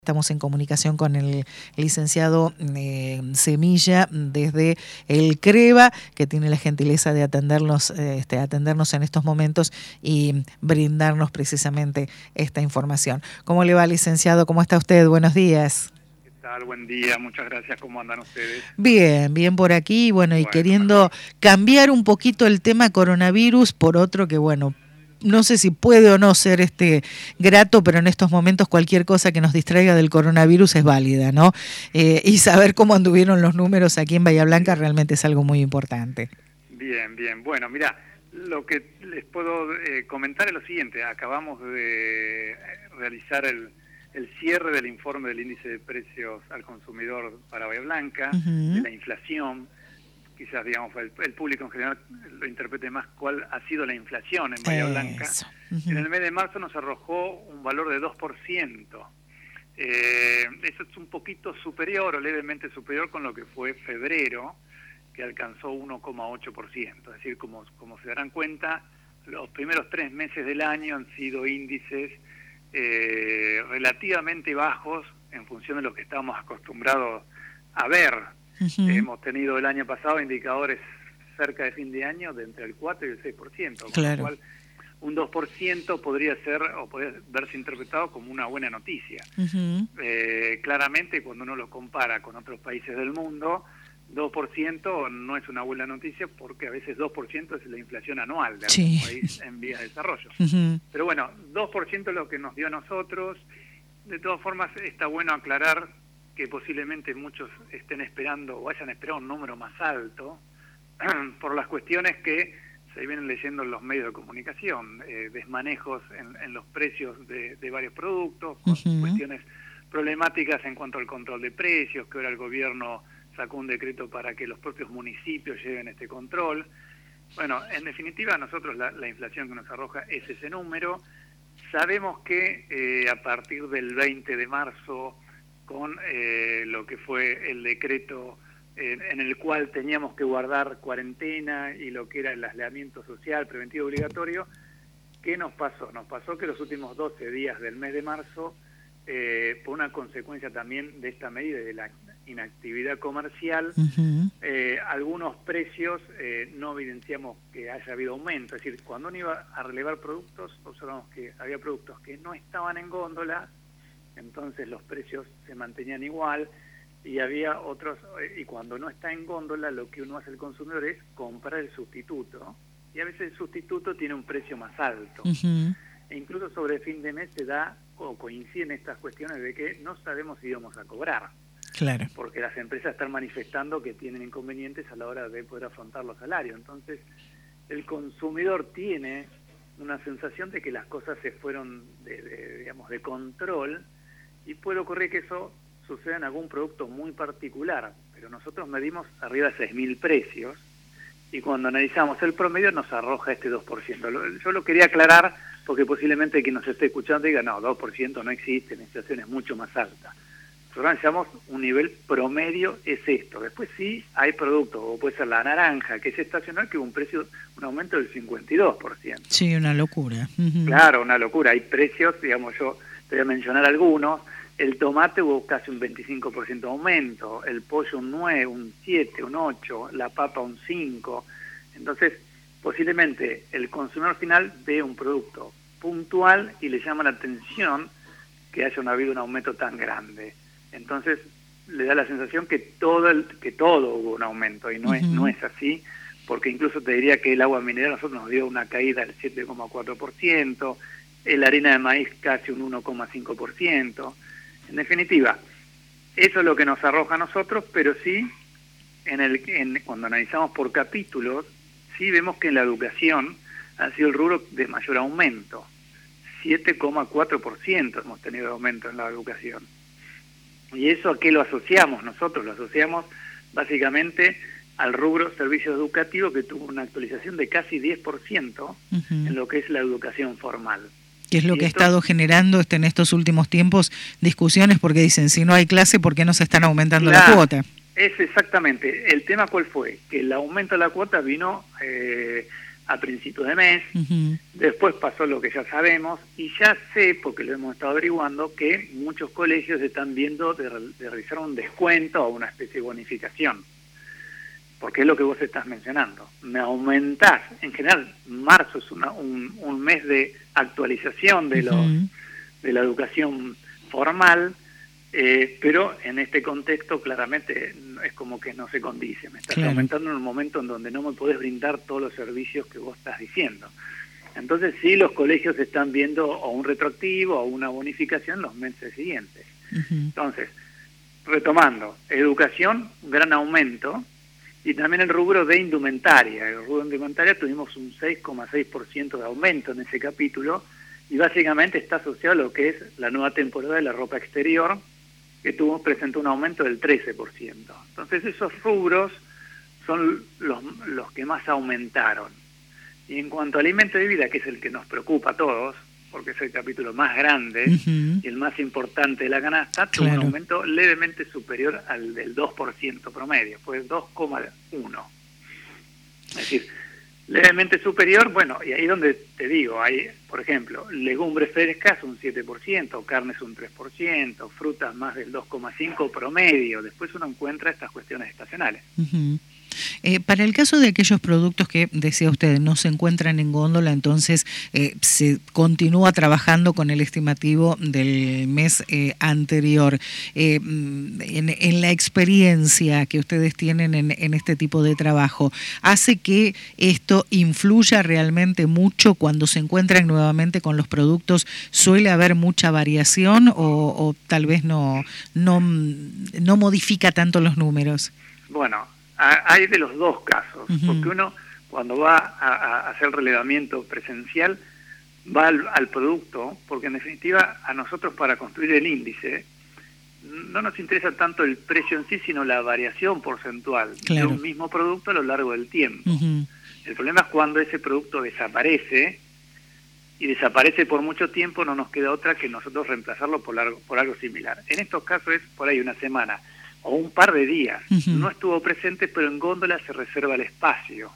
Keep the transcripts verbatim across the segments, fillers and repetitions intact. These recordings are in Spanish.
Estamos en comunicación con el licenciado eh, Semilla desde el CREVA, que tiene la gentileza de atendernos, eh, este, atendernos en estos momentos y brindarnos precisamente esta información. ¿Cómo le va, licenciado? ¿Cómo está usted? Buenos días. ¿Qué tal? Buen día, muchas gracias. ¿Cómo andan ustedes? Bien, bien por aquí. Bueno, y bueno, queriendo mejor. cambiar un poquito el tema coronavirus por otro que, bueno, no sé si puede o no ser este grato, pero en estos momentos cualquier cosa que nos distraiga del coronavirus es válida, ¿no? Eh, y saber cómo anduvieron los números aquí en Bahía Blanca realmente es algo muy importante. Bien, bien. Bueno, mira, lo que les puedo eh, comentar es lo siguiente. Acabamos de realizar el, el cierre del informe del índice de precios al consumidor para Bahía Blanca, uh-huh. de la inflación. Quizás, digamos, el, el público en general lo interprete más cuál ha sido la inflación en Bahía Blanca. Uh-huh. En el mes de marzo nos arrojó un valor de dos por ciento. Eh, eso es un poquito superior o levemente superior con lo que fue febrero, que alcanzó uno coma ocho por ciento. Es decir, como, como se darán cuenta, los primeros tres meses del año han sido índices eh, relativamente bajos en función de lo que estábamos acostumbrados a ver. Uh-huh. Hemos tenido el año pasado indicadores cerca de fin de año de entre el cuatro y el seis por ciento, con claro. lo cual un dos por ciento podría ser o podría verse interpretado como una buena noticia. Uh-huh. Eh, claramente, cuando uno lo compara con otros países del mundo, dos por ciento no es una buena noticia porque a veces dos por ciento es la inflación anual de algún sí. país en vías de desarrollo. Uh-huh. Pero bueno, dos por ciento es lo que nos dio a nosotros. De todas formas, está bueno aclarar que posiblemente muchos estén esperando o hayan esperado un número más alto por las cuestiones que se vienen leyendo en los medios de comunicación, eh, desmanejos en, en los precios de, de varios productos, uh-huh. cuestiones problemáticas en cuanto al control de precios, que ahora el gobierno sacó un decreto para que los propios municipios lleven este control. Bueno, en definitiva, nosotros la, la inflación que nos arroja es ese número. Sabemos que eh, a partir del veinte de marzo, con eh, lo que fue el decreto eh, en el cual teníamos que guardar cuarentena y lo que era el aislamiento social preventivo obligatorio, ¿qué nos pasó? Nos pasó que los últimos doce días del mes de marzo, eh, por una consecuencia también de esta medida de la inactividad comercial, uh-huh. eh, algunos precios eh, no evidenciamos que haya habido aumento. Es decir, cuando uno iba a relevar productos, observamos que había productos que no estaban en góndola, entonces los precios se mantenían igual, y había otros, y cuando no está en góndola, lo que uno hace el consumidor es comprar el sustituto, y a veces el sustituto tiene un precio más alto. Uh-huh. E incluso sobre el fin de mes se da, o coinciden estas cuestiones de que no sabemos si íbamos a cobrar. Claro. Porque las empresas están manifestando que tienen inconvenientes a la hora de poder afrontar los salarios. Entonces, el consumidor tiene una sensación de que las cosas se fueron de, de digamos, de control, y puede ocurrir que eso suceda en algún producto muy particular, pero nosotros medimos arriba de seis mil precios, y cuando analizamos el promedio nos arroja este dos por ciento. Yo lo quería aclarar porque posiblemente quien nos esté escuchando diga, no, dos por ciento no existe, la inflación es mucho más alta. Nosotros analizamos un nivel promedio, es esto. Después sí hay productos, o puede ser la naranja, que es estacional, que hubo un precio, un aumento del cincuenta y dos por ciento. Sí, una locura. Uh-huh. Claro, una locura. Hay precios, digamos, yo te voy a mencionar algunos. El tomate hubo casi un veinticinco por ciento de aumento, el pollo un nueve, un siete, un ocho, la papa un cinco. Entonces, posiblemente el consumidor final ve un producto puntual y le llama la atención que haya habido un aumento tan grande. Entonces, le da la sensación que todo el, que todo hubo un aumento, y no, uh-huh. es, no es así, porque incluso te diría que el agua mineral a nosotros nos dio una caída del siete coma cuatro por ciento, la harina de maíz casi un uno coma cinco por ciento. En definitiva, eso es lo que nos arroja a nosotros, pero sí, en el en, cuando analizamos por capítulos, sí vemos que la educación ha sido el rubro de mayor aumento. siete coma cuatro por ciento hemos tenido de aumento en la educación. ¿Y eso a qué lo asociamos? Nosotros lo asociamos básicamente al rubro servicios educativos, que tuvo una actualización de casi diez por ciento uh-huh. en lo que es la educación formal. Que es lo y que esto, ha estado generando este, en estos últimos tiempos discusiones, porque dicen, si no hay clase, ¿por qué no se están aumentando la, la cuota? Es exactamente. El tema, ¿cuál fue? Que el aumento de la cuota vino eh, a principios de mes, uh-huh. Después pasó lo que ya sabemos, y ya sé, porque lo hemos estado averiguando, que muchos colegios están viendo de, de realizar un descuento o una especie de bonificación, porque es lo que vos estás mencionando. Me aumentás, en general, marzo es una, un, un mes de actualización de, los, uh-huh. de la educación formal, Eh, pero en este contexto claramente es como que no se condice, me estás claro. aumentando en un momento en donde no me podés brindar todos los servicios que vos estás diciendo. Entonces sí, los colegios están viendo o un retroactivo o una bonificación los meses siguientes. Uh-huh. Entonces, retomando, educación, gran aumento, y también el rubro de indumentaria. El rubro de indumentaria tuvimos un seis coma seis por ciento de aumento en ese capítulo, y básicamente está asociado a lo que es la nueva temporada de la ropa exterior, que tuvo, presentó un aumento del trece por ciento. Entonces esos rubros son los, los que más aumentaron. Y en cuanto a alimento de vida, que es el que nos preocupa a todos, porque es el capítulo más grande uh-huh. y el más importante de la canasta, tuvo claro. un aumento levemente superior al del dos por ciento promedio, fue dos coma uno. Es decir, levemente superior, bueno, y ahí donde te digo, hay, por ejemplo, legumbres frescas un siete por ciento, carnes un tres por ciento, frutas más del dos coma cinco por ciento promedio, después uno encuentra estas cuestiones estacionales. Uh-huh. Eh, para el caso de aquellos productos que, decía usted, no se encuentran en góndola, entonces eh, se continúa trabajando con el estimativo del mes eh, anterior. Eh, en, en la experiencia que ustedes tienen en, en este tipo de trabajo, ¿hace que esto influya realmente mucho cuando se encuentran nuevamente con los productos? ¿Suele haber mucha variación o, o tal vez no, no, no modifica tanto los números? Bueno, hay de los dos casos, uh-huh. porque uno cuando va a, a hacer relevamiento presencial va al, al producto, porque en definitiva a nosotros para construir el índice no nos interesa tanto el precio en sí, sino la variación porcentual claro. de un mismo producto a lo largo del tiempo. Uh-huh. El problema es cuando ese producto desaparece, y desaparece por mucho tiempo, no nos queda otra que nosotros reemplazarlo por, largo, por algo similar. En estos casos es por ahí una semana o un par de días, uh-huh. no estuvo presente, pero en góndola se reserva el espacio.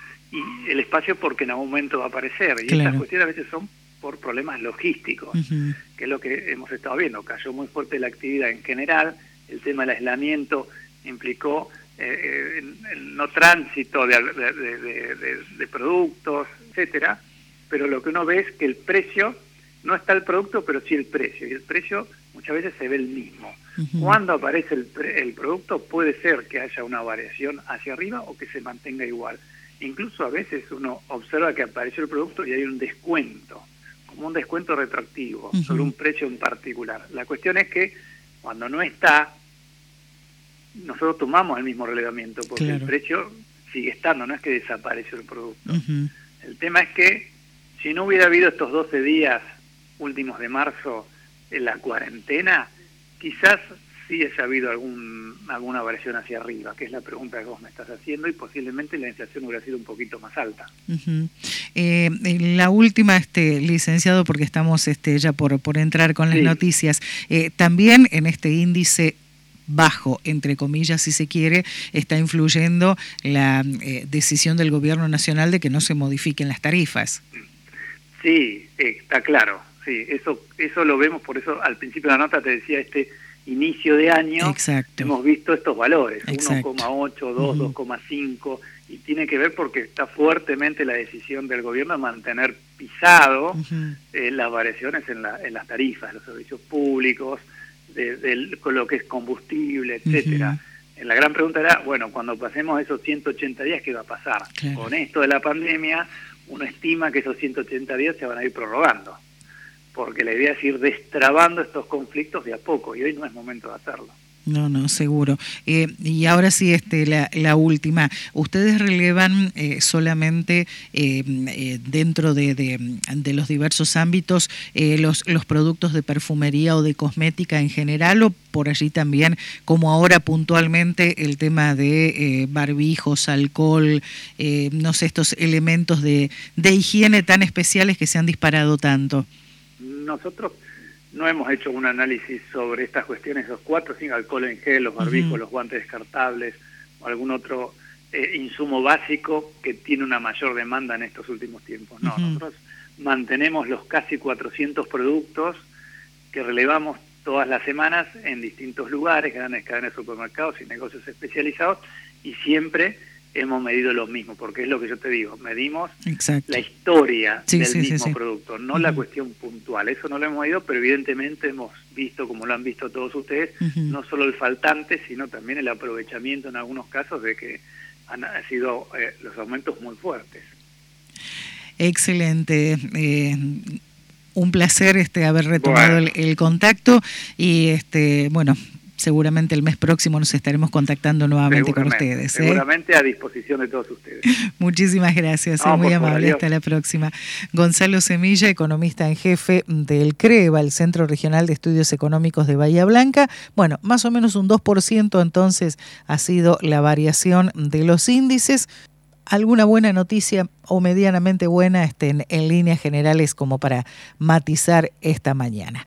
Y el espacio porque en algún momento va a aparecer. Y claro. estas cuestiones a veces son por problemas logísticos, uh-huh. que es lo que hemos estado viendo. Cayó muy fuerte la actividad en general, el tema del aislamiento implicó eh, el, el no tránsito de, de, de, de, de productos, etcétera. Pero lo que uno ve es que el precio, no está el producto, pero sí el precio. Y el precio muchas veces se ve el mismo. Uh-huh. Cuando aparece el, el producto puede ser que haya una variación hacia arriba o que se mantenga igual. Incluso a veces uno observa que apareció el producto y hay un descuento, como un descuento retroactivo, uh-huh. sobre un precio en particular. La cuestión es que cuando no está, nosotros tomamos el mismo relevamiento, porque claro. el precio sigue estando, no es que desapareció el producto. Uh-huh. El tema es que si no hubiera habido estos doce días últimos de marzo en la cuarentena, quizás sí haya habido algún, alguna variación hacia arriba, que es la pregunta que vos me estás haciendo, y posiblemente la inflación hubiera sido un poquito más alta. Uh-huh. Eh, la última, este licenciado, porque estamos este, ya por, por entrar con las sí. noticias, eh, también en este índice bajo, entre comillas, si se quiere, está influyendo la eh, decisión del gobierno nacional de que no se modifiquen las tarifas. Sí, está claro. Sí, eso eso lo vemos, por eso al principio de la nota te decía este inicio de año. Exacto. Hemos visto estos valores, uno coma ocho, dos, uh-huh. dos coma cinco, y tiene que ver porque está fuertemente la decisión del gobierno de mantener pisado uh-huh. eh, las variaciones en, la, en las tarifas, los servicios públicos, de, de, con lo que es combustible, etcétera. Uh-huh. La gran pregunta era, bueno, cuando pasemos esos ciento ochenta días, ¿qué va a pasar? Claro. Con esto de la pandemia, uno estima que esos ciento ochenta días se van a ir prorrogando, porque la idea es ir destrabando estos conflictos de a poco, y hoy no es momento de hacerlo. No, no, seguro. Eh, y ahora sí, este, la, la última. ¿Ustedes relevan eh, solamente eh, eh, dentro de, de, de los diversos ámbitos eh, los, los productos de perfumería o de cosmética en general, o por allí también, como ahora puntualmente, el tema de eh, barbijos, alcohol, eh, no sé, estos elementos de, de higiene tan especiales que se han disparado tanto? Nosotros no hemos hecho un análisis sobre estas cuestiones, los cuatro, sin alcohol en gel, los barbijos, uh-huh. los guantes descartables o algún otro eh, insumo básico que tiene una mayor demanda en estos últimos tiempos. No, uh-huh. Nosotros mantenemos los casi cuatrocientos productos que relevamos todas las semanas en distintos lugares, grandes cadenas de supermercados y negocios especializados, y siempre hemos medido lo mismo, porque es lo que yo te digo, medimos Exacto. la historia sí, del sí, mismo sí, sí. producto, no uh-huh. la cuestión puntual. Eso no lo hemos medido, pero evidentemente hemos visto, como lo han visto todos ustedes, uh-huh. no solo el faltante, sino también el aprovechamiento en algunos casos de que han sido eh, los aumentos muy fuertes. Excelente. Eh, un placer este haber retomado bueno. el, el contacto y este bueno, seguramente el mes próximo nos estaremos contactando nuevamente con ustedes. ¿eh? Seguramente a disposición de todos ustedes. Muchísimas gracias, no, muy amable. Favor, hasta la próxima. Gonzalo Semilla, economista en jefe del CREVA, el Centro Regional de Estudios Económicos de Bahía Blanca. Bueno, más o menos un dos por ciento entonces ha sido la variación de los índices. ¿Alguna buena noticia o medianamente buena este, en, en líneas generales como para matizar esta mañana?